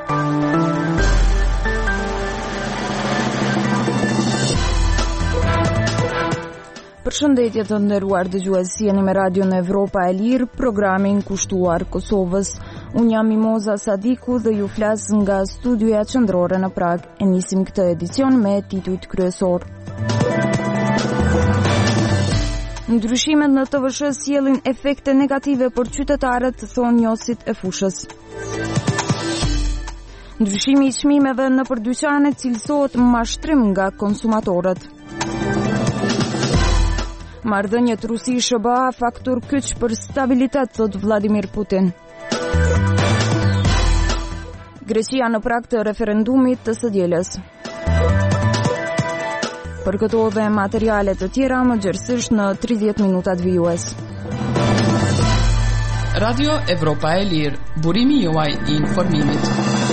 Përshëndetje të nderuar dëgjues, jeni me Radion Evropa e Lirë, programin kushtuar Kosovës. Unë jam Mimoza Sadiku dhe ju flas nga studioja qendrore në Prag. E nisim këtë edicion me titujt kryesor. Ndryshimet në TVSH sjellin efekte negative për qytetarët, thon njohësit e fushës. Ndryshimi i çmimeve nëpër dyqane cilësohet mashtrim nga konsumatorët. Marrëdhëniet Rusi-SBA faktur kyç për stabilitet, thot Vladimir Putin. Greqia në prag të referendumit të së dielës. Për këto dhe materiale të tjera më gjerësisht në 30 minutat vijues. Radio Evropa e Lirë, burimi juaj i informimit.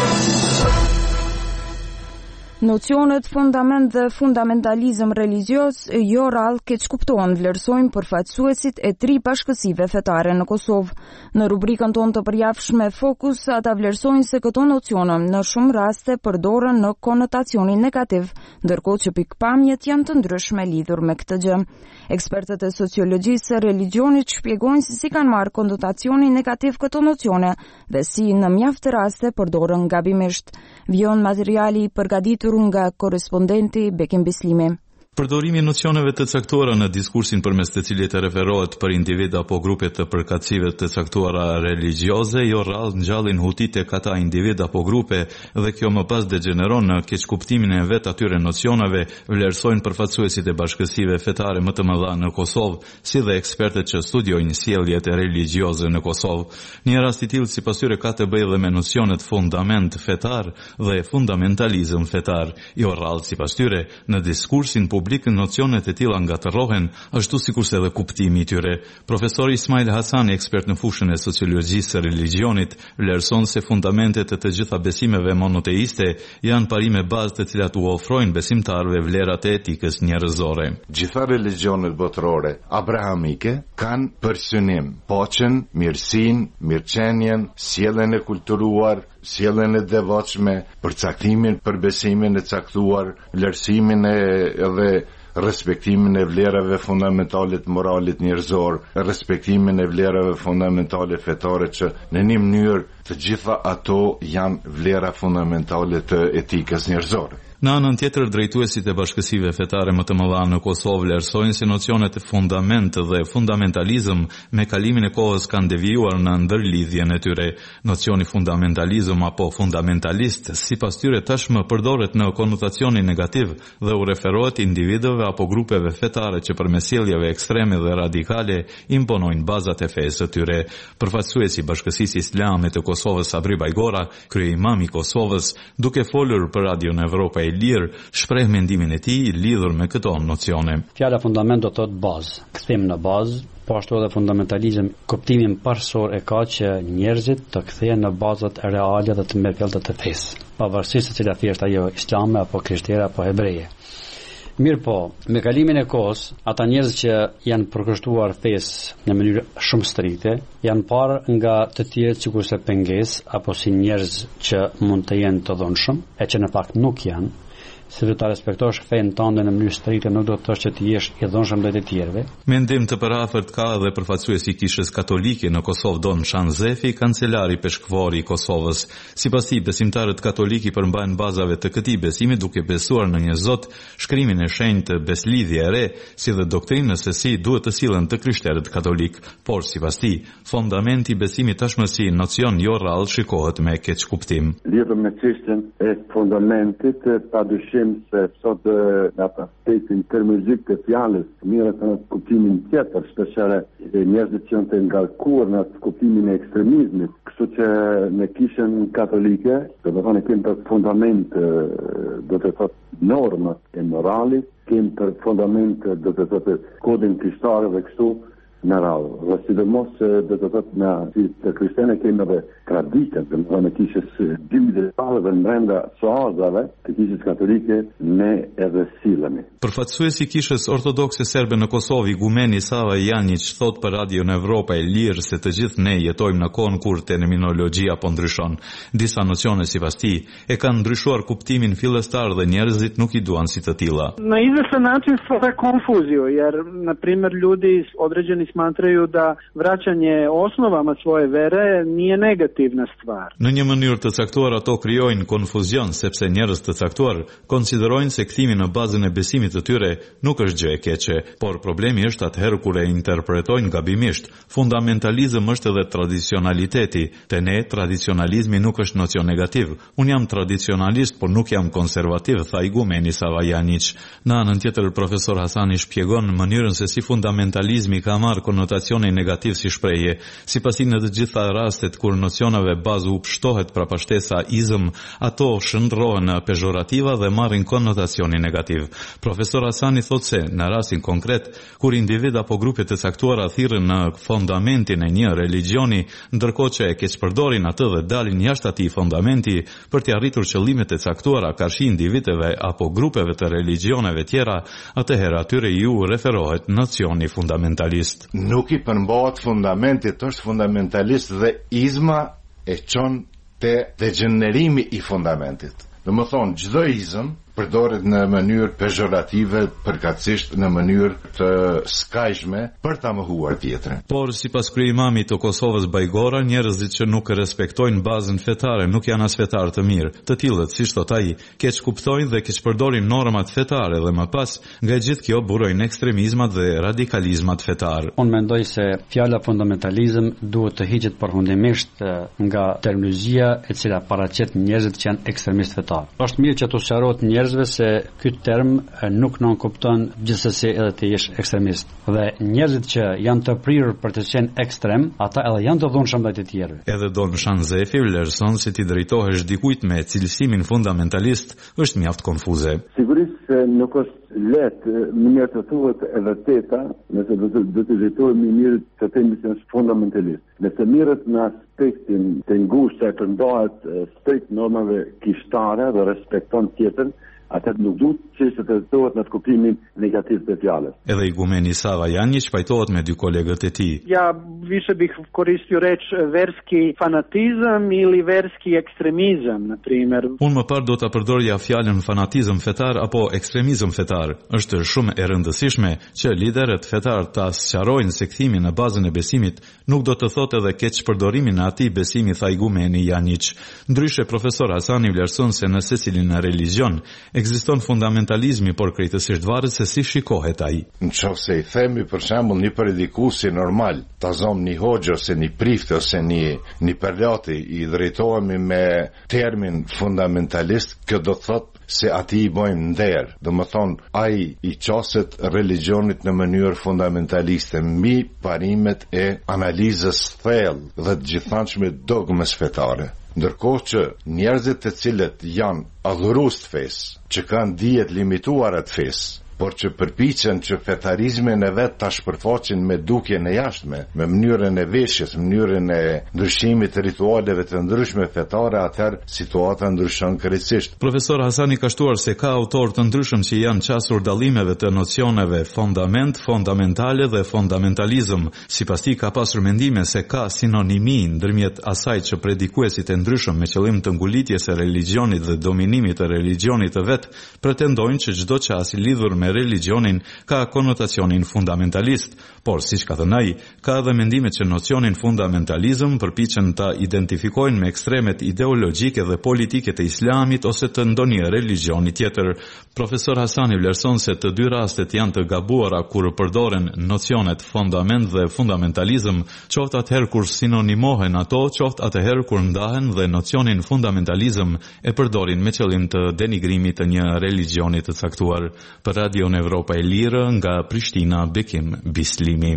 Nocionet fundament dhe fundamentalizëm religios jo rrallë keq kuptohen, vlerësojnë përfaqësuesit e 3 bashkësive fetare në Kosovë. Në rubrikën tonë të përjafshme Fokus, ata vlerësojnë se këto nocione në shumë raste përdoren në konotacionin negativ, ndërkohë që pikpamjet janë të ndryshme lidhur me këtë gjë. Ekspertët e sociologjisë së religionit shpjegojnë se si kanë marrë konotacionin negativ këto nocione dhe si në mjaft raste përdoren gabimisht. Vijon materiali i përgatitur nga korrespondenti Bekim Bislimi. Përdorimi i nocioneve të caktuara në diskursin përmes të cilit referohet për individ apo grupe të përkatësive të caktuara religjioze, jo rrallë ngjallin hutitë e ata individ apo grupe dhe kjo më pas degeneron në keqkuptimin e vet atyre nocioneve, vlerësojnë përfaqësuesit e bashkësive fetare më të mëdha në Kosovë, si dhe ekspertët që studiojnë sjelljet religjioze në Kosovë. Një rast i tillë sipas tyre ka të bëjë dhe me nocionet fundament fetar dhe fundamentalizëm fetar, jo rrallë sipas tyre në diskursin publik nocionet e tilla ngatërrohen, ashtu sikurse edhe kuptimi i tyre. Profesori Ismail Hasani, ekspert në fushën e sociologjisë së religionit, vlerëson se fundamentet e të gjitha besimeve monoteiste janë parime bazë të cilat u ofrojnë besimtarëve vlerat e etikës njerëzore. Gjitha religionet botërore abrahamike kanë për synim paqen, mirësinë, mirëqenien, sjelljen e kulturuar, sjelljen e devotshme, përcaktimin për besimin e caktuar, vlerësimin edhe respektimin e vlerave fundamentale të moralit njerëzor, respektimin e vlerave fundamentale fetare që në një mënyrë të gjitha ato janë vlera fundamentale të etikës njerëzore. Në anën tjetër, drejtuesit e bashkësive fetare më të mëdha në Kosovë vlerësojnë se nocionet fundament dhe fundamentalizëm me kalimin e kohës kanë devijuar në ndërlidhjen e tyre. Nocioni fundamentalizëm apo fundamentalist sipas tyre tashmë përdoret në konotacionin negativ dhe u referohet individëve apo grupeve fetare që përmes sjelljeve ekstreme dhe radikale imponojnë bazat e fesë së tyre. Përfaqësuesi i Bashkësisë Islame të Kosovës Sabri Bajgora, kryeimam i Kosovës, duke folur për Radion Evropa e Lirë, shpreh mendimin e tij lidhur me këto nocione. Fjala fundament do thotë bazë, kthim në bazë, po ashtu edhe fundamentalizëm, kuptimin parsor e ka që njerëzit të kthehen në bazat reale dhe të merpellta të fesë, pavarësisht se cila fesë ajo islame apo krishtere apo hebreje. Mirë po, me kalimin e kohës, ata njerëz që janë përkushtuar fesë në mënyrë shumë strikte, janë parë nga të tjerë sikurse pengesë apo si njerëz që mund të jenë të dhunshëm, e që në fakt nuk janë. Se do ta respektosh fenë tënde në mënyrë strikte nuk do të thosh që ti jesh i dhunshëm ndaj të tjerëve. Mendim të përafërt ka edhe përfaqësuesi i Kishës Katolike në Kosovë Don Shanzefi, kancelari peshkvori i Kosovës. Sipas tij, besimtarët katolik i përmbajnë bazave të këtij besimi duke besuar në një Zot, shkrimin e shenjtë beslidhje e re, si dhe doktrinën se si duhet të sillen të krishterët katolik. Por sipas tij, fundamenti i besimit tashmë si nocion jo rrallë shikohet me keq kuptim. Lidhur me çështjen e fundamentit, padyshim se sot në aspektin terminologjik të fjalës mirë të në kuptimin tjetër, shpeshherë njerëzit që janë të ngarkuar në kuptimin e ekstremizmit, kështu që në Kishën katolike, do të thonë kemi për fundament do të thotë normat e moralit, kemi për fundament do të thotë kodin krishtar dhe kështu në radhë. Dhe sidomos do të thotë na si të kristianë kemi edhe traditën, domethënë kishës dy detale në brenda soazave të kishës katolike ne edhe sillemi. Përfaqësuesi i kishës ortodokse serbe në Kosovë, igumeni Sava Janjić, thot për Radio në Evropa e Lirë se të gjithë ne jetojmë në kohën kur terminologjia po ndryshon. Disa nocione sipas tij e kanë ndryshuar kuptimin fillestar dhe njerëzit nuk i duan si të tilla. Na izvestan način stvara konfuziju, jer na primjer ljudi određeni smatraju da vraćanje osnovama svoje vere nije negativna stvar. Në një mënyrë të caktuar ato krijojnë konfuzion sepse njerëz të caktuar konsiderojnë se kthimi në bazën e besimit të tyre nuk është gjë e keqe, por problemi është atëherë kur e interpretojnë gabimisht. Fundamentalizëm është edhe tradicionaliteti. Te ne tradicionalizmi nuk është nocion negativ. Un jam tradicionalist, por nuk jam konservativ, tha igumeni Sava Janjić. Në anën tjetër, profesor Hasani shpjegon mënyrën se si fundamentalizmi ka marrë konotacione negativ si shprehje. Sipas tij, në të gjitha rastet kur nocioneve bazë u pshtohet prapashtesa izëm, ato shndrohen në pejorativa dhe marrin konotacioni negativ. Profesor Hasani thotë se në rastin konkret, kur individ apo grupe të caktuara thirrën në fundamentin e një religioni, ndërkohë që e keqpërdorin atë dhe dalin jashtë atij fundamenti për të arritur qëllimet e caktuara karshi individëve apo grupeve të religioneve tjera, atëherë atyre ju referohet nocioni fundamentalist. Nuk i përmbahet fundamentit, është fundamentalist dhe izma e çon te degenerimi i fundamentit. Domethënë çdo izëm përdoret në mënyrë pejorative, përkatësisht në mënyrë të skajshme për ta mohuar tjetrën. Por sipas kryemamit të Kosovës Bajgora, njerëzit që nuk respektojnë bazën fetare nuk janë as fetarë të mirë. Të tillët, siç thot ai, keq kuptojnë dhe keq përdorin normat fetare dhe më pas nga gjithë kjo burojnë ekstremizmat dhe radikalizmat fetar. Unë mendoj se fjala fundamentalizëm duhet të hiqet përfundimisht nga terminologjia e cila paraqet njerëzit që janë ekstremistë fetar. Është mirë që të sqarohet njerëzve se ky term nuk nënkupton gjithsesi edhe të jesh ekstremist. Dhe njerëzit që janë të prirur për të qenë ekstrem, ata edhe janë të dhunshëm ndaj të tjerëve. Edhe Don Shanzefi vlerëson se ti drejtohesh dikujt me cilësimin fundamentalist është mjaft konfuze. Sigurisht se nuk është lehtë mirë të thuhet e vërteta, nëse do të drejtohemi mirë të themi se është fundamentalist. Nëse mirët në aspektin të ngushtë që përndohet strikt normave kishtare dhe respekton tjetrën, atë nuk duhet që të trajtohet në kuptimin negativ të fjalës. Edhe igumeni Sava Janjić pajtohet me dy kolegët e tij. Ja više bih koristio reč verski fanatizëm ili verski ekstremizëm, na primjer. Unë më parë do ta përdorja fjalën fanatizëm fetar apo ekstremizëm fetar. Është shumë e rëndësishme që liderët fetar ta sqarojnë se kthimi në bazën e besimit nuk do të thotë edhe keq përdorimin e atij besimi, tha igumeni Janjić. Ndryshe, profesor Hasani vlerëson se në secilin religion ekziston fundamentalizmi, por krejtësisht varet se si shikohet ai. Nëse i themi për shembull një predikuesi normal, ta zom një hoxhë ose një prift ose një përlati, i drejtohemi me termin fundamentalist, kjo do të thotë se ati i bojmë nder. Do më thonë, ai i qaset religionit në mënyrë fundamentaliste mbi parimet e analizës thellë dhe të gjithanshme dogmës fetare. Ndërkohë që njerëzit të cilët janë adhurues të fesë, që kanë dijet limituara të fesë, por që përpiqen që fetarizmin e vet ta shpërfaqin me dukjen e jashtme, me mënyrën e veshjes, mënyrën e ndryshimit të ritualeve të ndryshme fetare, atëherë situata ndryshon krejtësisht. Profesor Hasani ka shtuar se ka autorë të ndryshëm që janë qasur dallimeve të nocioneve fundament, fundamentale dhe fundamentalizëm. Sipas tij ka pasur mendime se ka sinonimi ndërmjet asaj që predikuesit e ndryshëm me qëllim të ngulitjes së religionit dhe dominimit të religionit të vet pretendojnë që çdo qas i lidhur me religionin ka konotacionin fundamentalist, por siç ka thënë ai, ka edhe mendime që nocionin fundamentalizëm përpiqen ta identifikojnë me ekstremet ideologjike dhe politike të Islamit ose të ndonjë religioni tjetër. Profesor Hasani vlerëson se të dy rastet janë të gabuara kur përdoren nocionet fundament dhe fundamentalizëm, qoftë atëherë kur sinonimohen ato, qoftë atëherë kur ndahen dhe nocionin fundamentalizëm e përdorin me qëllim të denigrimit të një religioni të caktuar. Për Radio në Evropa e Lirë nga Prishtina, Bekim Bislimi.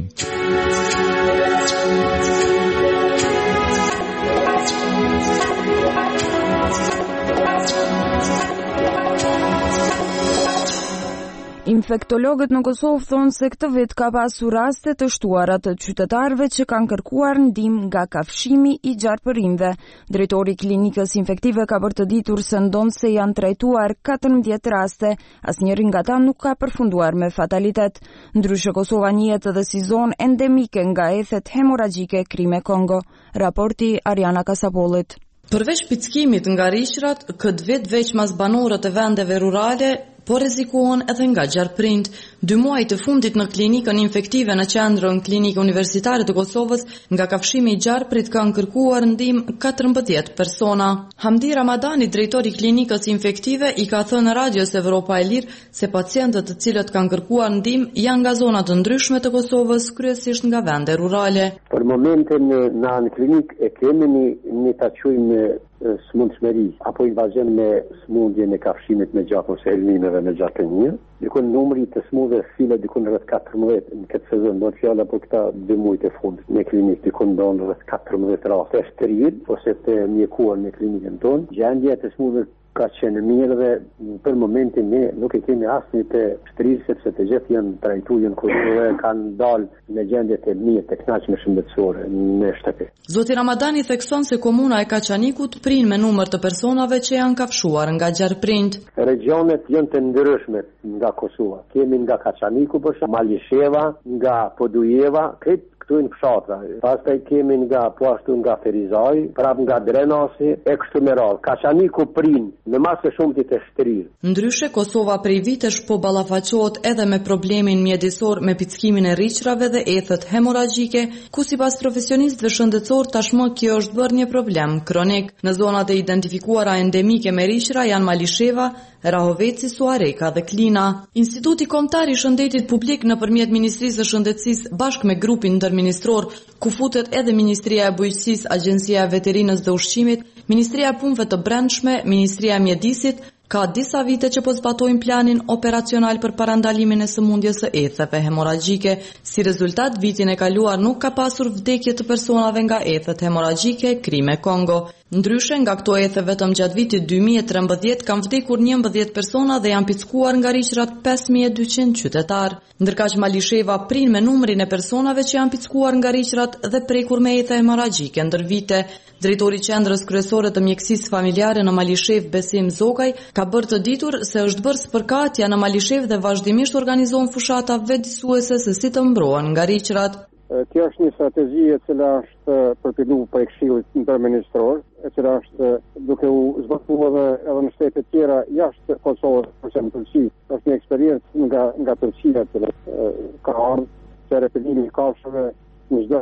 Infektologët në Kosovë thonë se këtë vit ka pasur raste të shtuara të qytetarëve që kanë kërkuar ndihmë nga kafshimi I gjarpërinjve. Drejtori I klinikës infektive ka përditur se ndonë se janë trajtuar 14 raste, asnjëri nga ta nuk ka përfunduar me fatalitet. Ndryshe Kosova njihet edhe si zonë endemike nga ethet hemoragjike Krime Kongo. Raporti Ariana Kasapollit. Përveç pickimit nga rishrat, këtë vit veç mas banorët e vendeve rurale, po rrezikohen edhe nga gjarprind. 2 muaj të fundit në klinikën infektive në qendrën klinikë universitare të Kosovës, nga kafshimi I gjarprit kanë kërkuar ndihmë 14 persona. Hamdi Ramadani, drejtori I klinikës infektive, I ka thënë Radios Evropa e Lirë se pacientët të cilët kanë kërkuar ndihmë janë nga zona të ndryshme të Kosovës, kryesisht nga vende rurale. Për momentin në klinikë e kemi një ta quajmë smundshmëri apo invazion me smundjen e kafshimit me gjatë ose helminëve me gjatë një. Dikon numri të smundjeve file dikon rreth 14 në këtë sezon, do të fjala për këta 2 muaj të fundit. Në klinikë dikon don rreth 14 raste steril ose të mjekuar në klinikën tonë. Gjendja e smundjeve ka qenë mirë dhe për momentin ne nuk e kemi asnjë të shtrirë sepse të gjithë janë trajtuar janë kurrë kanë dalë në gjendje të mirë të kënaqshme shëndetësore në shtëpi. Zoti Ramadani thekson se komuna e Kaçanikut prin me numër të personave që janë kafshuar nga gjarprind. Regionet janë të ndryshme nga Kosova. Kemi nga Kaçaniku për shembull, Malisheva, nga Podujeva, këtu në fshatra. Pastaj kemi nga poashtu nga Ferizaj, prap nga Drenasi, e kështu me radhë. Kaçaniku prin në masë shumë të shtrirë. Ndryshe Kosova prej vitesh po ballafaqohet edhe me problemin mjedisor me pickimin e rrishrave dhe ethet hemoragjike, ku sipas profesionistëve shëndetësor tashmë kjo është bërë një problem kronik. Në zonat e identifikuara endemike me rrishra janë Malisheva, Rahoveci, Suareka dhe Klina. Instituti Kombëtar I Shëndetit Publik nëpërmjet Ministrisë së Shëndetësisë bashkë me grupin ndërministror, ku futet edhe Ministria e Bujqësisë, Agjencia e Veterinës dhe Ushqimit, Ministria e Punëve të Brendshme, Ministria e Mjedisit, ka disa vite që po zbatojnë planin operacional për parandalimin e sëmundjes së etheve hemoragjike. Si rezultat, vitin e kaluar nuk ka pasur vdekje të personave nga ethet hemoragjike Krime Kongo. Ndryshe nga këto ethe vetëm gjatë vitit 2013 kanë vdekur 11 persona dhe janë pickuar nga rishrat 5200 qytetar. Ndërkaq Malisheva prin me numrin e personave që janë pickuar nga rishrat dhe prekur me ethe hemoragjike ndër vite. Drejtori I Qendrës Kryesore të Mjekësisë Familjare në Malishev, Besim Zokaj, ka bërë të ditur se është bërë spërkatja në Malishev dhe vazhdimisht organizohen fushata vetëdijsuese se si të mbrohen nga rishrat. Kjo është një strategji e cila është përpiluar për Këshillit Ndërministror, e cila është duke u zbatuar edhe në shtete tjera jashtë Kosovës, për shembull Turqi. Është një eksperiencë nga Turqia që ka ardhur se repelimi I kafshëve në çdo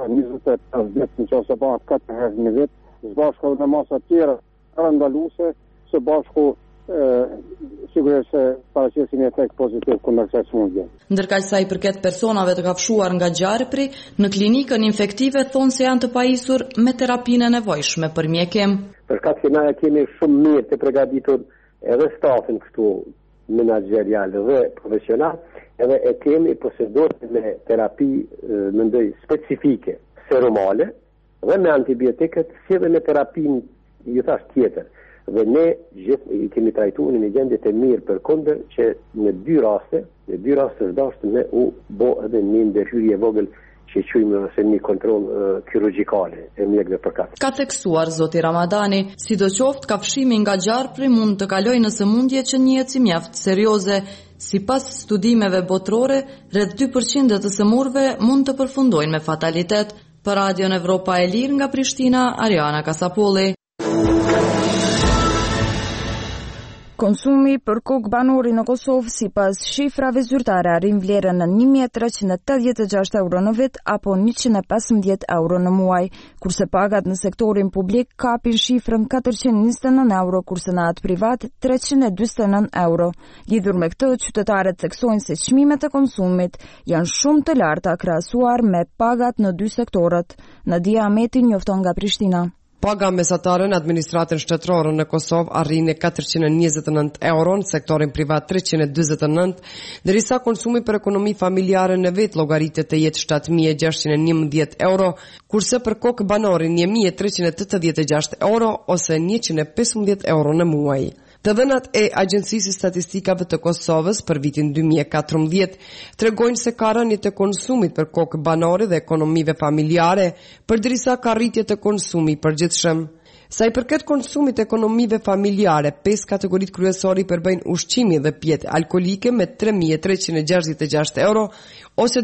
25 vjet nëse bëhet 4 herë në vit, së bashku me masa tjera ndaluese, së bashku sigurisht se paraqesin një efekt pozitiv kundër kësaj smundje. Ndërkaq sa I përket personave të kafshuar nga gjarpri, në klinikën infektive thonë se janë të pajisur me terapinë e nevojshme për mjekim. Për shkak se na kemi shumë mirë të përgatitur edhe stafin këtu menaxherial dhe profesional, edhe e kemi posedorë me terapi mendoj specifike, serumale dhe me antibiotikët, si dhe me terapinë tjetër. Dhe ne gjithë I kemi trajtuar në një gjendje të mirë përkundër që në dy raste është dashur me u bë edhe një ndërhyrje vogël që quajmë ose një kontroll kirurgjikale e mjekëve përkat. Ka theksuar zoti Ramadani, sidoqoftë kafshimi nga gjarpri mund të kalojë në sëmundje që njihet si mjaft serioze. Sipas studimeve botërore, rreth 2% të sëmurëve mund të përfundojnë me fatalitet. Për Radion Evropa e Lirë nga Prishtina, Ariana Kasapolli. Konsumi për kokë banori në Kosovë sipas shifrave zyrtare arrin vlerën në 1386 euro në vit apo 115 euro në muaj, kurse pagat në sektorin publik kapin shifrën 429 euro, kurse në atë privat 349 euro. Lidhur me këtë, qytetarët theksojnë se çmimet e konsumit janë shumë të larta krahasuar me pagat në dy sektorët. Nadia Ahmeti njofton nga Prishtina. Paga mesatare në administratën shtetërore në Kosovë arrin në 429 euro, në sektorin privat 329, ndërsa konsumi për ekonomi familjare në vit llogaritet të jetë 7611 euro, kurse për kokë banorin 1386 euro ose 115 euro në muaj. Të dhënat e Agjencisë Statistikave të Kosovës për vitin 2014 tregojnë se ka rënje të konsumit për kokë banore dhe ekonomive familjare, përderisa ka rritje të konsumit përgjithshëm. Sa i përket konsumit ekonomive familjare, 5 kategoritë kryesore përbëjnë ushqimi dhe pjetë alkolike me 3.366 euro ose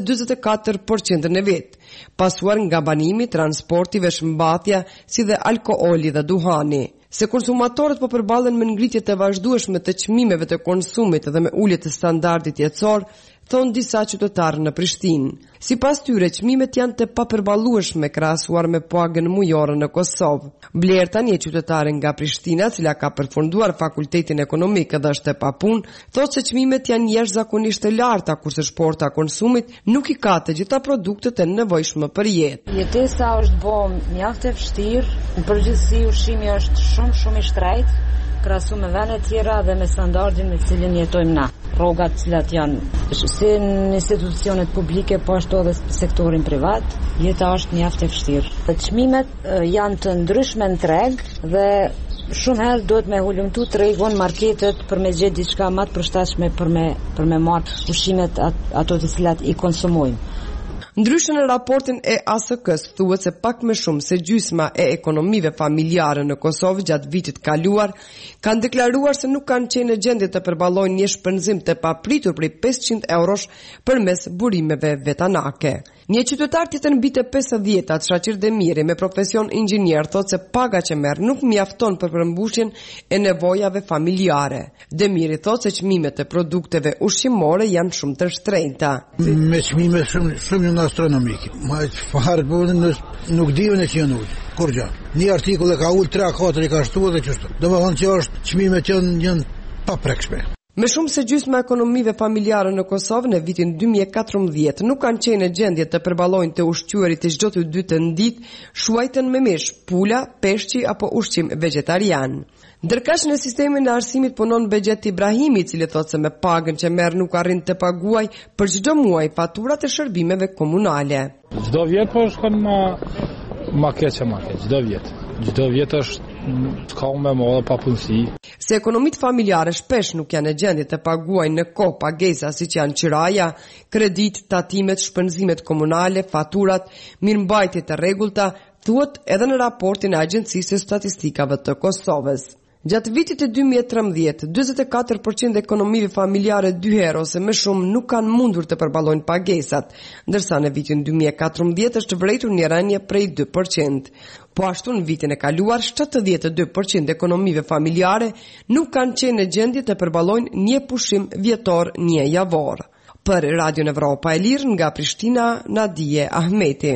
44% në vit, pasuar nga banimi, transporti, veshmbathja, si dhe alkooli dhe duhani. Se konsumatorët po përballen me ngritje të vazhdueshme të çmimeve të konsumit dhe me ulje të standardit jetësor, thon disa qytetarë në Prishtinë. Sipas tyre, çmimet janë të papërballueshme krahasuar me pagën mujore në Kosovë. Blerta, një qytetare nga Prishtina, cila ka përfunduar fakultetin ekonomik dhe është e papunë, thotë se çmimet janë jashtëzakonisht të larta, kurse shporta konsumit nuk i ka të gjitha produktet e nevojshme për jetë. Jetesa është bërë mjaft e vështirë, në përgjithësi ushqimi është shumë i shtrejtë, krahasu me vende tjera dhe me standardin me cilin jetojmë na. Rrogat cilat janë si në institucionet publike, po ashtu edhe sektorin privat, jeta është mjaft e vështirë. Çmimet janë të ndryshme në treg dhe shumë herë duhet me hulumtu tregun, marketet për me gjetë diçka më të përshtatshme për me marrë ushqimet ato të cilat i konsumojmë. Ndryshe në raportin e ASK-s thuhet se pak më shumë se gjysma e ekonomive familjare në Kosovë gjatë vitit kaluar kanë deklaruar se nuk kanë qenë në gjendje të përballojnë një shpenzim të papritur prej 500 eurosh përmes burimeve vetanake. Një qytetar tjetër mbi të 50-at, Shaqir Demiri, me profesion inxhinier, thotë se paga që merr nuk mjafton për përmbushjen e nevojave familjare. Demiri thotë se çmimet e produkteve ushqimore janë shumë të shtrenjta. Me çmime shumë astronomike. Ma çfarë bën nuk diun e që janë ulë. Kur gjë. Një artikull e ka ulë 3-4 i ka shtuar dhe kështu. Domethënë që është çmimet janë paprekshme. Me shumë se gjysma ekonomive familjare në Kosovë në vitin 2014 nuk kanë qenë në gjendje të përballojnë të ushqyerit të çdo të dytë në ditë, shuajtën me mish, pula, peshqi apo ushqim vegetarian. Ndërkaq në sistemin e arsimit punon Bexhet Ibrahimi, i cili thotë se me pagën që merr nuk arrin të paguaj për çdo muaj faturat e shërbimeve komunale. Çdo vit po shkon ma keq, çdo vit është ka me modë papunësi. Se ekonomit familjare shpesh nuk janë në gjendje të paguajnë në kohë pagesa siç janë qiraja, kredit, tatimet, shpenzimet komunale, faturat, mirëmbajtje të rregullta, thuhet edhe në raportin e Agjencisë së Statistikave të Kosovës. Gjatë vitit të 2013, 24% e ekonomive familjare 2 herë ose më shumë nuk kanë mundur të përballojnë pagesat, ndërsa në vitin 2014 është vërejtur një rënje prej 2%. Po ashtu në vitin e kaluar, 72% e ekonomive familjare nuk kanë qenë në gjendje të përballojnë një pushim vjetor, një javor. Për Radio Evropa e Lirë nga Prishtina, Nadije Ahmeti.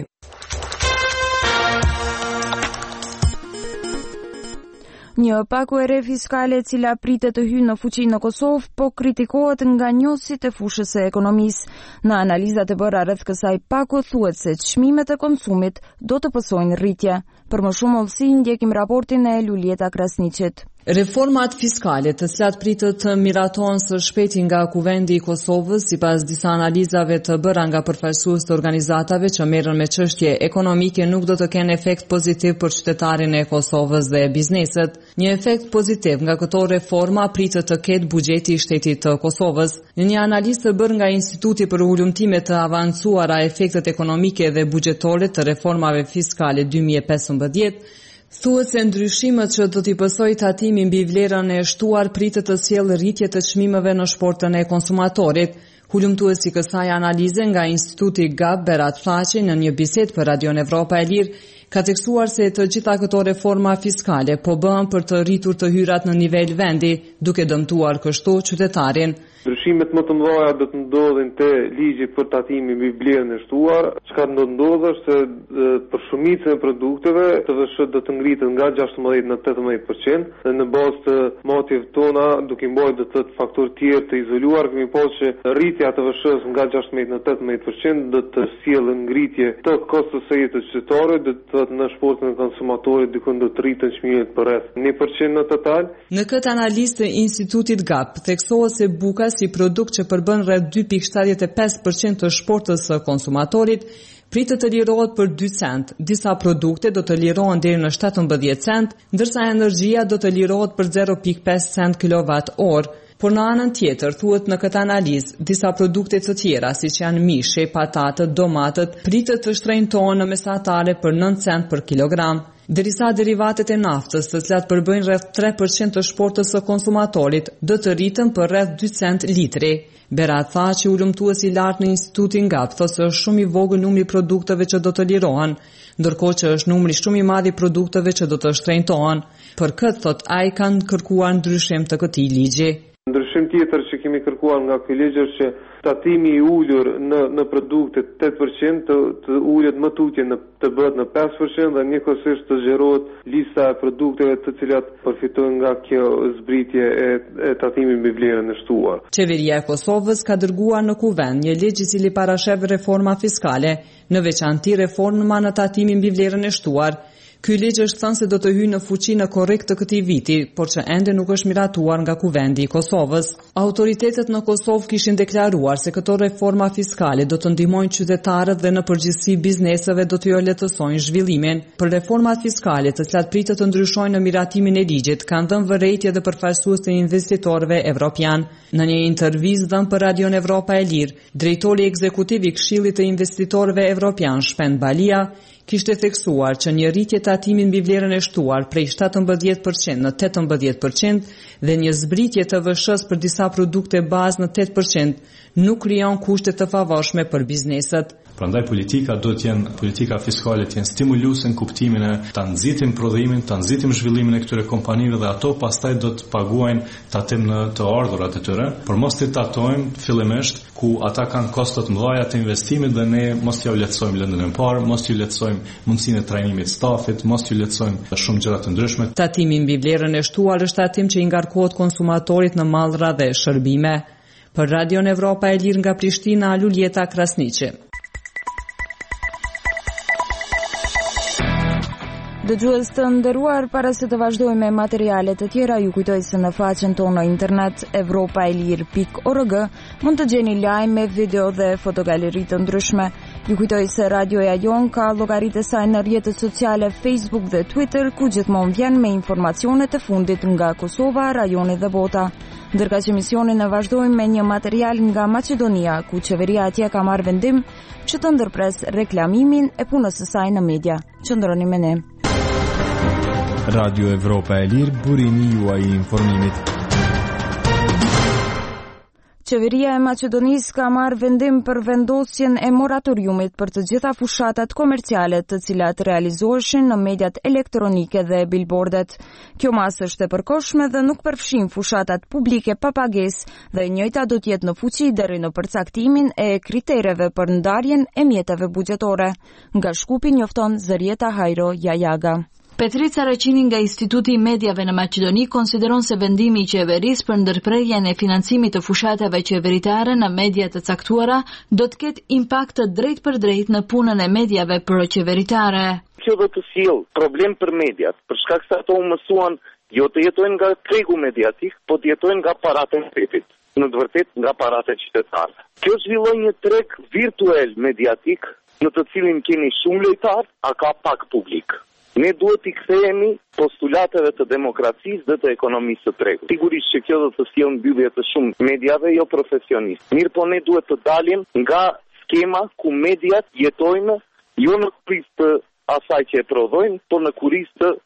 Një paguere fiskale e cila pritet të hyjë në fuqi në Kosovë, po kritikohet nga njësit e fushës së ekonomisë. Në analizat e bëra rreth kësaj pagu thuhet se çmimet e konsumit do të pësojnë rritje. Për më shumë hollësi ndjekim raportin e Lulieta Krasniqit. Reformat fiskale të cilat pritet të miratojnë së shpejti nga Kuvendi i Kosovës, sipas disa analizave të bëra nga përfaqësues të organizatave që merren me çështje ekonomike, nuk do të kenë efekt pozitiv për qytetarin e Kosovës dhe bizneset. Një efekt pozitiv nga këto reforma pritet të ketë buxheti i shtetit të Kosovës. Në një analizë të bërë nga Instituti për Ulëmtime të Avancuara efektet ekonomike dhe buxhetore të reformave fiskale 2015, thuhet se ndryshimet që do t'i pësojë tatimi mbi vlerën e shtuar pritet të sjellë rritje të çmimeve në shportën e konsumatorit. Hulumtuesi i kësaj analize nga Instituti GAP, Berat Fllaqi, në një bisedë për Radio Evropa e Lirë, ka tekstuar se të gjitha këto reforma fiskale po bëhen për të rritur të hyrat në nivel vendi, duke dëmtuar kështu qytetarin. Ndryshimet më të mëdha do të ndodhin te ligji për tatimin mbi vlerën e shtuar. Çka do të ndodhë është se për shumicën e produkteve TVSH do të ngritet nga 16 në 18% dhe në bazë të matjeve tona, duke mbajtur do të thotë faktorë tjerë të izoluar, kemi pasur që rritja e TVSH-s nga 16 në 18% do të sjellë ngritje të kostos së jetës qytetare, do të thotë në shportën e konsumatorit dikon do të rriten çmimet për rreth 1% në total. Në këtë analizë të Institutit GAP theksohet se buka si produkt që përbën rreth 2.75% të shportës së konsumatorit pritet të lirohet për 2 cent. Disa produkte do të lirohen deri në 17 cent, ndërsa energjia do të lirohet për 0.5 cent kWh. Por në anën tjetër, thuhet në këtë analizë, disa produkte të tjera, siç janë mishi, patatët, domatët, pritet të shtrenjtohen në mesatare për 9 cent për kilogram. Derisa derivatet e naftës, të cilat përbëjnë rreth 3% të shportës së konsumatorit, do të rritën për rreth 2 cent litri. Berat tha që ulëmtuesi i lartë në Institutin GAP thotë se është shumë i vogël numri produkteve që do të lirohen, ndërkohë që është numri shumë i madh i produkteve që do të shtrenjtohen. Për këtë thotë ai kanë kërkuar ndryshim të këtij ligji. Ndryshim tjetër që kemi kërkuar nga ky ligj është që tatimi i ulur në produkte 8% të ulet më tutje të bëhet në 5% dhe njëkohësisht të zgjerohet lista e produkteve të cilat përfitojnë nga kjo zbritje e tatimit mbi vlerën e shtuar. Qeveria e Kosovës ka dërguar në kuvend një ligj i cili parashef reforma fiskale, në veçanti reforma në tatimin mbi vlerën e shtuar. Ky ligj është thënë se do të hyjë në fuqi në korrik të këtij viti, por që ende nuk është miratuar nga Kuvendi i Kosovës. Autoritetet në Kosovë kishin deklaruar se këto reforma fiskale do të ndihmojnë qytetarët dhe në përgjithësi bizneseve do të jo lehtësojnë zhvillimin. Për reformat fiskale, të cilat pritet të ndryshojnë në miratimin e ligjit, kanë dhënë vërejtje dhe përfaqësues të investitorëve evropian. Në një intervistë dhënë për Radion Evropa e Lirë, drejtori ekzekutiv i Këshillit të Investitorëve Evropian, Shpend Balia, kishte theksuar që një rritje tatimi mbi vlerën e shtuar prej 17% në 18% dhe një zbritje të VSH-s për disa produkte bazë në 8% nuk krijon kushte të favorshme për bizneset. Prandaj politika do të jenë, politika fiskale të jenë stimuluese në kuptimin e ta nxitim prodhimin, ta nxitim zhvillimin e këtyre kompanive dhe ato pastaj do të paguajnë tatim në të ardhurat e tyre, por mos të tatojmë fillimisht ku ata kanë kosto të mëdha të investimit dhe ne mos t'ju lehtësojmë lëndën e parë, mos t'ju lehtësojmë mundësinë e trajnimit të stafit, mos t'ju lehtësojmë shumë gjëra të ndryshme. Tatimi mbi vlerën e shtuar është tatim që i ngarkohet konsumatorit në mallra dhe shërbime. Për Radion Evropa e Lirë nga Prishtina, Luljeta Krasniqi. Dëgjues të nderuar, para se të vazhdojmë me materialet të tjera, ju kujtoj se në faqen tonë në internet evropaelir.org mund të gjeni lajme, video dhe fotogaleri të ndryshme. Ju kujtoj se radioja jon ka llogaritë e saj në rrjetet sociale Facebook dhe Twitter, ku gjithmonë vjen me informacionet e fundit nga Kosova, rajoni dhe bota. Ndërka që emisionin e vazhdojmë me një material nga Maqedonia, ku qeveria atje ka marrë vendim që të ndërpres reklamimin e punës së saj në media. Qëndroni me ne. Radio Evropa e Lirë, burimi juaj i informimit. Qeveria e Maqedonisë ka marrë vendim për vendosjen e moratoriumit për të gjitha fushatat komerciale të cilat realizoheshin në mediat elektronike dhe billboardet. Kjo masë është e përkohshme dhe nuk përfshin fushatat publike pa pagesë dhe e njëjta do të jetë në fuqi deri në përcaktimin e kritereve për ndarjen e mjeteve buxhetore. Nga Shkupi njofton Zërieta Hajro Jajaga. Petrica Raqini nga Instituti i Mediave në Maqedoni konsideron se vendimi i qeverisë për ndërprerjen e financimit të fushatave qeveritare në media të caktuara do të ketë impakt të drejtë në punën e mediave proqeveritare. Kjo do të sjellë problem për mediat, për shkak se ato u mësuan jo të jetojnë nga tregu mediatik, po të jetojnë nga paratë e shtetit, në të vërtetë nga paratë e qytetarëve. Kjo zhvilloi një treg virtual mediatik në të cilin keni shumë lojtar, a ka pak publik. Ne duhet t'i kthehemi postulateve të demokracisë dhe të ekonomisë së tregut. Sigurisht që kjo do të sjellë mbyllje të shumë mediave jo profesionistë. Mirë, po ne duhet të dalim nga skema ku mediat jetojnë jo në kurisë të asaj që e prodhojnë, por në kurisë të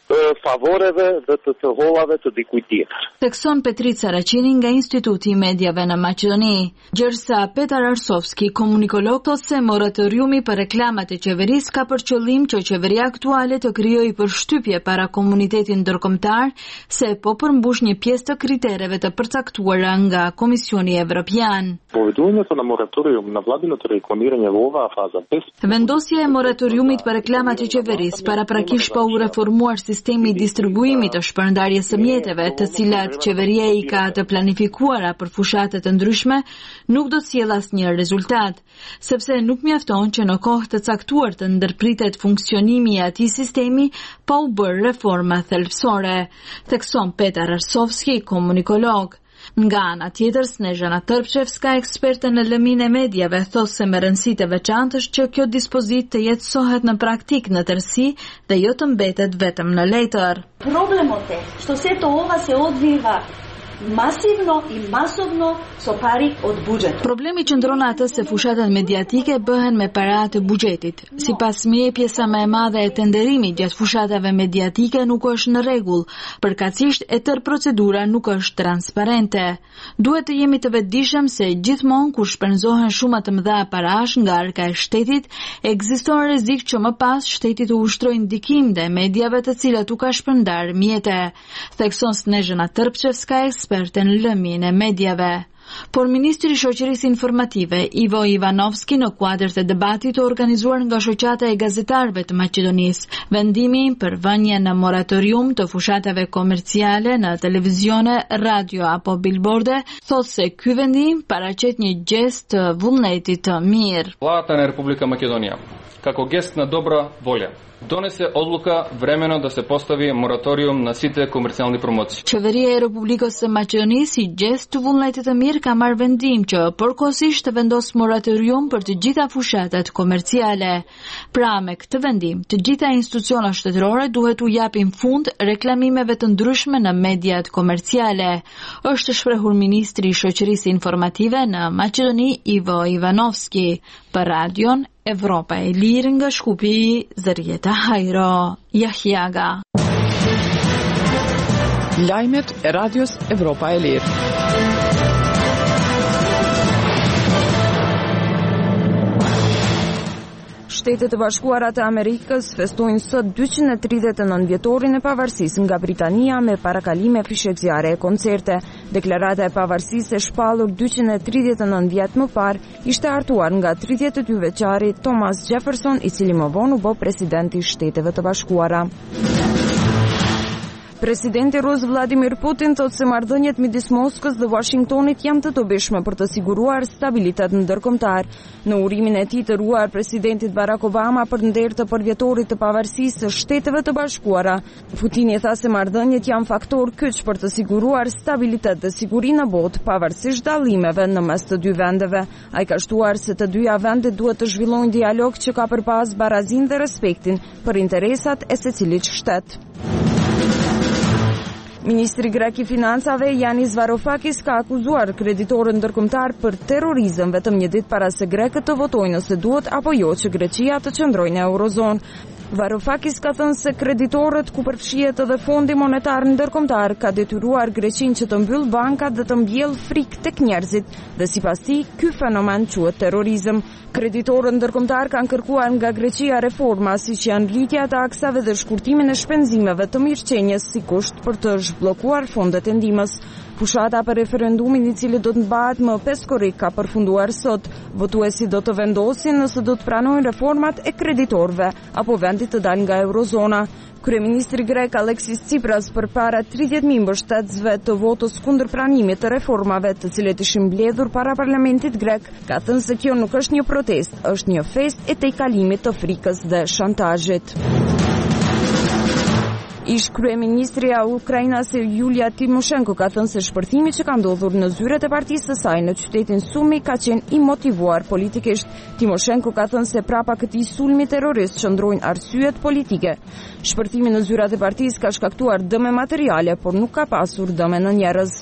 favoreve dhe të hollave të dikujt tjetër. Thekson Petrica Raqini nga Instituti i Mediave në Maqedoni. Gjërsa Petar Arsovski, komunikolog, thotë se moratoriumi për reklamat e qeverisë ka për qëllim që qeveria aktuale të krijojë përshtypje para komunitetit ndërkombëtar se po përmbush një pjesë të kritereve të përcaktuara nga Komisioni Evropian. Поведувањето на мораториум на владиното рекламирање во оваа фаза без Vendosja e moratoriumit për reklamat e qeverisë paraprakisht pa u reformuar sistemi i distribuimit të shpërndarjes së mjeteve, të cilat qeveria i ka të planifikuara për fushatet të ndryshme, nuk do të sjellë asnjë rezultat, sepse nuk mjafton që në kohë të caktuar të ndërpritet funksionimi i atij sistemi pa u bërë reforma thelbësore, thekson Petar Arsovski, komunikolog. Nga ana tjetër, Snezhana Tërpçevska, eksperte në lëminë e mediave, thosë se me rëndësi të veçantë është që kjo dispozit të jetësohet në praktik në tërësi dhe jo të mbetet vetëm në letër. Problemот е, што сето ова се одвива masivno I masovno so pari od buxhetit. Problemi qëndron atë se fushatat mediatike bëhen me para të buxhetit. Sipas mie, pjesa më e madhe e tenderimit gjatë fushatave mediatike nuk është në rregull, përkatësisht e tërë procedura nuk është transparente. Duhet të jemi të vetëdijshëm se gjithmonë kur shpenzohen shuma të mëdha parash nga arka e shtetit, ekziston rrezik që më pas shteti të ushtrojë ndikim dhe mediave të cilat u ka shpërndar mjete, thekson Snezhana Tërpçevska, eksperte në lëmien e mediave. Por Ministri I Shoqërisë Informative, Ivo Ivanovski, në kuadër të debatit të organizuar nga Shoqata e Gazetarëve të Maqedonisë, vendimin për vënje në moratorium të fushatave komerciale në televizione, radio apo billboarde, thotë se ky vendim paraqet një gest të vullnetit të mirë. Владата на Република Македонија, како гест на добра волја, донесе одлука времено да се постави мораториум на сите комерцијални промоции. Qeveria e Republikës së Maqedonisë, si gest të vullnetit të mirë, ka marrë vendim që përkohësisht të vendos moratorium për të gjitha fushatat komerciale. Pra, me këtë vendim, të gjitha institucionet shtetërore duhet u japin fund reklamimeve të ndryshme në mediat komerciale, është shprehur Ministri I Shoqërisë Informative në Maqedoni, Ivo Ivanovski, për Radion Evropa e Lirë nga Shkupi, Zërieta Hajro, Jahjaga. Lajmet e Radios Evropa e Lirë. Shtetet e Bashkuara të Amerikës festojnë sot 239 vjetorin e pavarësisë nga Britania me parakalime fishekëzjare e koncerte. Deklarata e pavarësisë e shpallur 239 vjet më parë ishte hartuar nga 32 vjeçari Thomas Jefferson, I cili më vonë u bë presidenti I Shteteve të Bashkuara. Presidenti Rus Vladimir Putin thotë se marrëdhëniet midis Moskës dhe Washingtonit janë të dobishme për të siguruar stabilitet ndërkombëtar. Në urimin e tij të ruar presidentit Barack Obama për nder të përvjetorit të pavarësisë së Shteteve të Bashkuara, Putin tha se marrëdhëniet janë faktor kyç për të siguruar stabilitet dhe siguri në botë, pavarësisht dallimeve në mes të dy vendeve. Ai ka shtuar se të dyja vendet duhet të zhvillojnë dialog që ka përpas barazinë dhe respektin për interesat e secilit shtet. Ministri grek I financave Yanis Varoufakis ka akuzuar kreditorët ndërkombëtar për terrorizëm vetëm një ditë para se grekët të votojnë nëse duhet apo jo që Greqia të qëndrojë në eurozonë. Varoufakis ka thënë se kreditorët, ku përfshihet edhe Fondi Monetar Ndërkombëtar, ka detyruar Greqinë që të mbyll bankat dhe të mbjellë frikë tek njerëzit dhe sipas tij ky fenomen quhet terrorizëm. Kreditorët ndërkombëtar kanë kërkuar nga Greqia reforma siç janë rritja e taksave dhe shkurtimin e shpenzimeve të mirëqenies si kusht për të zhbllokuar fondet e ndihmës. Fushata për referendumin I cili do të mbahet më 5 korrik ka përfunduar sot. Votuesit do të vendosin nëse do të pranojnë reformat e kreditorëve apo vendi të dalë nga eurozona. Kryeministri grek Alexis Tsipras përpara 30.000 mbështetësve të votës kundër pranimit të reformave të cilet ishin mbledhur para parlamentit grek, ka thënë se kjo nuk është një protest, është një festë e tejkalimit të frikës dhe shantazhit. Ish kryeministri e Ukrainës Yulia Timoshenko ka thënë se shpërthimi që ka ndodhur në zyret e partisë së saj në qytetin Sumi ka qenë I motivuar politikisht. Timoshenko ka thënë se prapa këtij sulmi terrorist qëndrojnë arsyet politike. Shpërthimi në zyrat e partisë ka shkaktuar dëme materiale, por nuk ka pasur dëme në njerëz.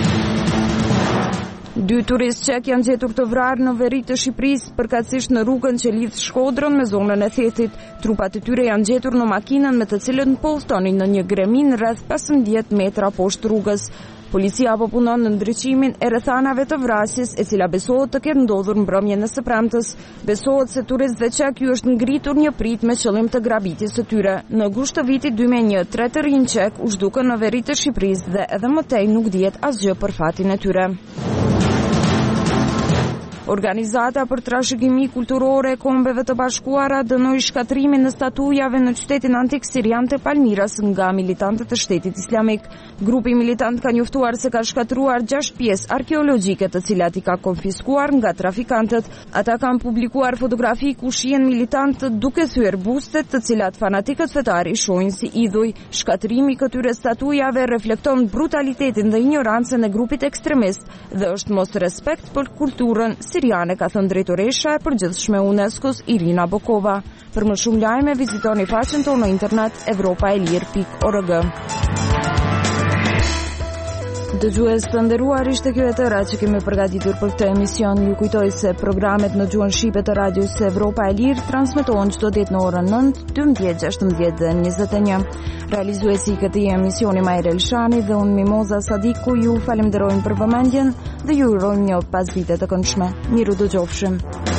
2 turistë çek janë gjetur të vrarë në veri të Shqipërisë, përkatësisht në rrugën që lidh Shkodrën me zonën e Thetit. Trupat e tyre janë gjetur në makinën me të cilën po udhtonin në një gremin rreth 15 metra poshtë rrugës. Policia po punon në ndriçimin e rrethanave të vrasjes, e cila besohet të ketë ndodhur mbrëmjen e së premtes. Besohet se turistëve çek ju është ngritur një prit me qëllim të grabitjes së tyre. Në gusht të vitit 2001, 3 të rinj çek u zhdukën në veri të Shqipërisë dhe edhe më tej nuk dihet asgjë për fatin e tyre. Organizata për trashëgimi kulturore e Kombeve të Bashkuara dënoi shkatrimin në statujave në qytetin antik sirian të Palmiras nga militantët e Shtetit Islamik. Grupi militant ka njoftuar se ka shkatruar 6 pjesë arkeologjike të cilat i ka konfiskuar nga trafikantët. Ata kanë publikuar fotografi ku shihen militantët duke thyer bustet të cilat fanatikët fetar i shohin si idhuj. Shkatrimi këtyre statujave reflekton brutalitetin dhe ignorancën e grupit ekstremist dhe është mos respekt për kulturën siriane, ka thënë drejtoresha e përgjithshme UNESCO-s Irina Bokova. Për më shumë lajme vizitoni faqen tonë në internet europaelir.org. Dëgjues të nderuar, ishte kjo e tëra që kemi përgatitur për këtë emision. Ju kujtoj se programet në gjuhën shqipe të radios Evropa e Lirë transmetohen çdo ditë në orën 9, 12, 16 dhe 21. Realizuesi i këtij emisioni Majre Elshani dhe unë Mimoza Sadiku ju falenderojmë për vëmendjen dhe ju urojmë një pasdite të këndshme. Miru dëgjofshim.